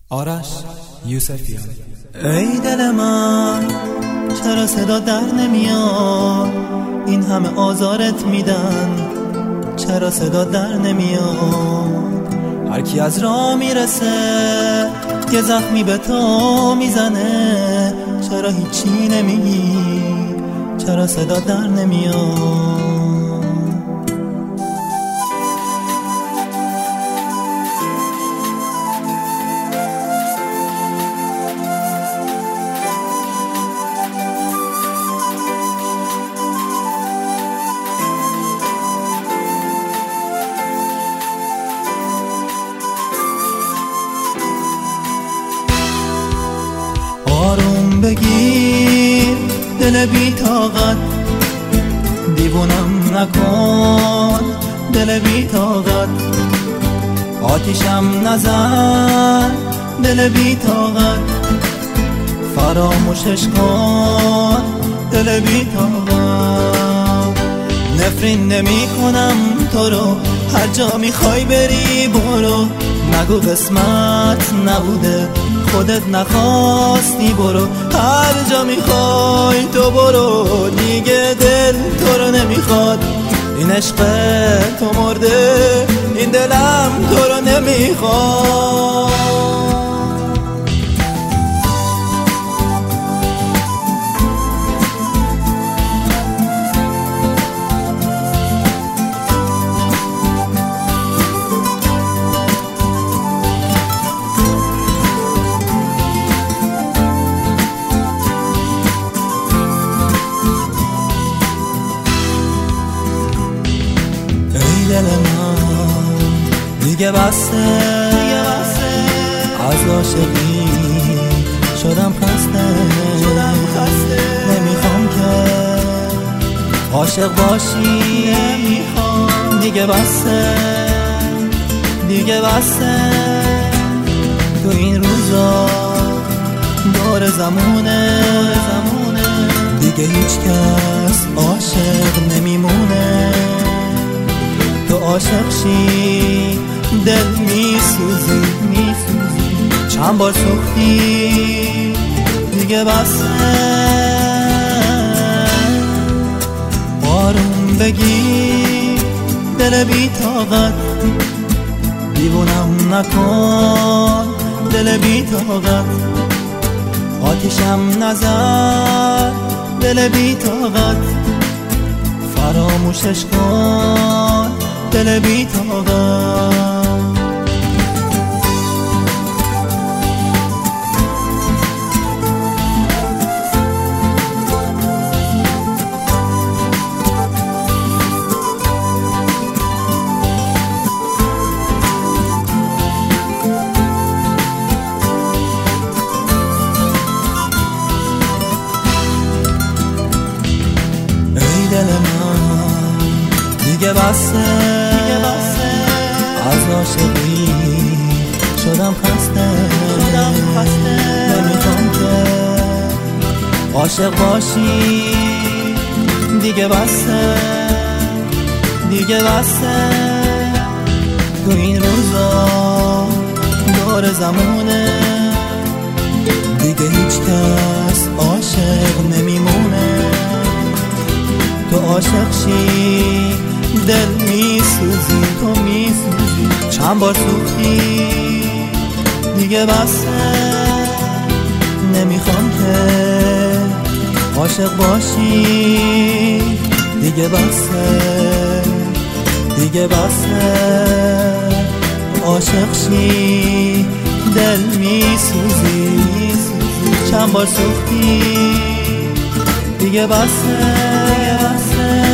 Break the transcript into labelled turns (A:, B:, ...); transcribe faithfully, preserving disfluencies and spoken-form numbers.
A: آرش یوسفیان.
B: ای دل من چرا صدا در نمیاد؟ این همه آزارت میدن چرا صدا در نمیاد؟ هر کی از راه میرسه یه زخمی به تو میزنه، چرا هیچی نمیگی؟ چرا صدا در نمیاد؟ آروم بگیر دل بی طاقت، دیوونم نکن دل بی طاقت، آتیشم نزن دل بی طاقت، فراموشش کن دل بی طاقت. نفرین نمی کنم تو رو، هر جا میخوای بری برو، نگو قسمت نبوده خودت نخواستی برو، هر جا میخوای تو برو، دیگه دل تو رو نمیخواد، این عشق تو مرده، این دلم تو رو نمیخواد. دل من دیگه بسته از عاشقی شدم خسته، نمیخوام که عاشق باشی، دیگه بسته دیگه بسته. تو این روزا دور زمونه دیگه هیچ کس عاشق نمیمونه، تو عاشق شی دل میسوزی میسوزی، چند بار سوختی دیگه بسه. آروم بگیر دل بی طاقت، دیوونم نکن دل بی طاقت، آتیشم نزن دل بی طاقت، فراموشش کن دل بی طاقت. ای دل من دیگه بسته از عاشقی شدم خسته، نمیخوام که عاشق باشی، دیگه بسته دیگه بسته. تو این روزا دور زمونه دیگه هیچ کس عاشق نمیمونه، تو عاشق شی دل میسوزی تو میسوزی، چند بار سوختی دیگه بسه. نمیخوام که عاشق باشی، دیگه بسه دیگه بسه. عاشق شی دل میسوزی چند بار سوختی دیگه بسه دیگه بسه.